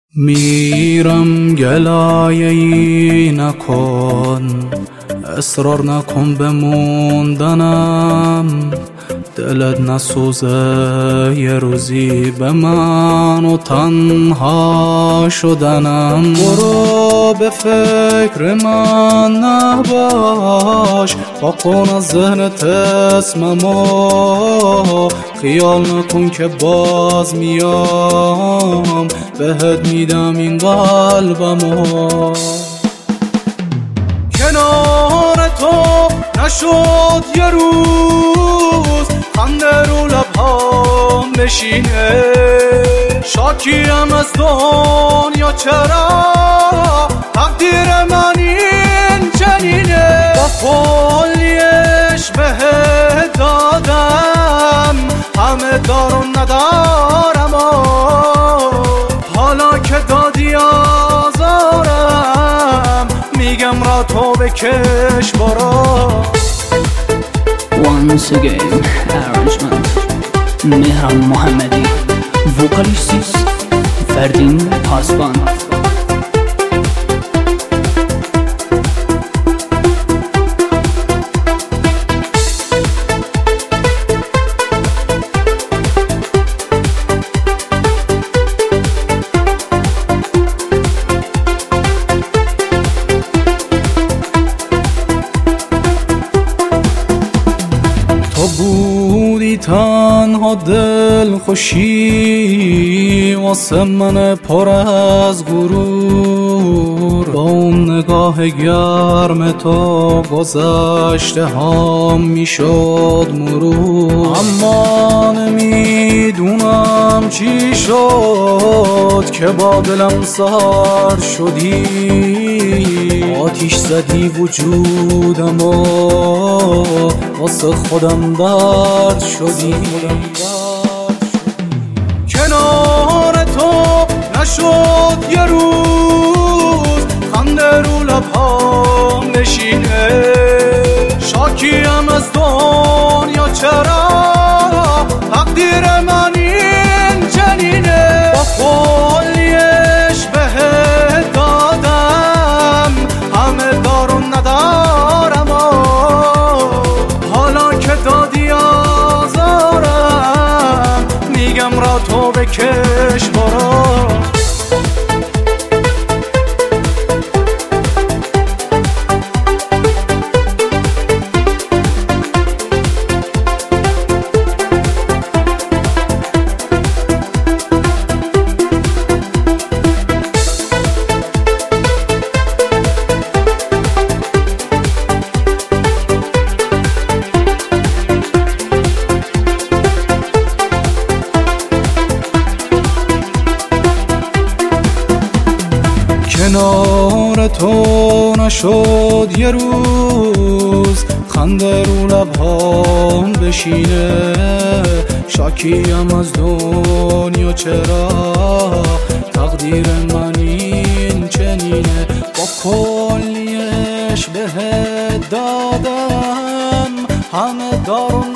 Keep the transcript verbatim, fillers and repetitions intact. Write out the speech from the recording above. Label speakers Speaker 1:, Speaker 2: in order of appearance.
Speaker 1: میرم گلایه ای نکن، اصرار نکن بموندنم، دلت نسوزه یه روزی به من و تنها شدنم. برو به فکر من نباش، پاکن از ذهنت اسممو، خیال نکن که باز میام بهت میدم این قلبمو. کنار تو نشد یه روز خنده رو لبهام بشینه، شاکیم از دنیا چرا تقدیر من این چنینه. با کلیش بهت دادم، همه دارو ندارم، حالا که دادی آزارم میگم را تو بکش برو.
Speaker 2: Once again arrangement مهران محمدی، وکالیست فردین پاسبان.
Speaker 1: تو بودی تنها دل خوشی واسه من پر از غرور، با اون نگاه گرم تو گذشته هم میشد مرور. اما نمیدونم چی شد که با دلم سر شدی، آتیش زدی وجودم و واسه خودم درد شدی. کنار تو نشد یه روز خنده رو لبهام بشینه، شاکیم از دنیا چرا تقدیر من این چنینه. با کلیش بهت دادم، همه دارو ندارم، حالا که دادی آزارم میگم را تو بکش برو. کنار تو نشد یه روز خنده رو لبهام بشینه، شاکیم از دنیا چرا تقدیر من این چنینه. با کلیش بهت دادم، همه دارو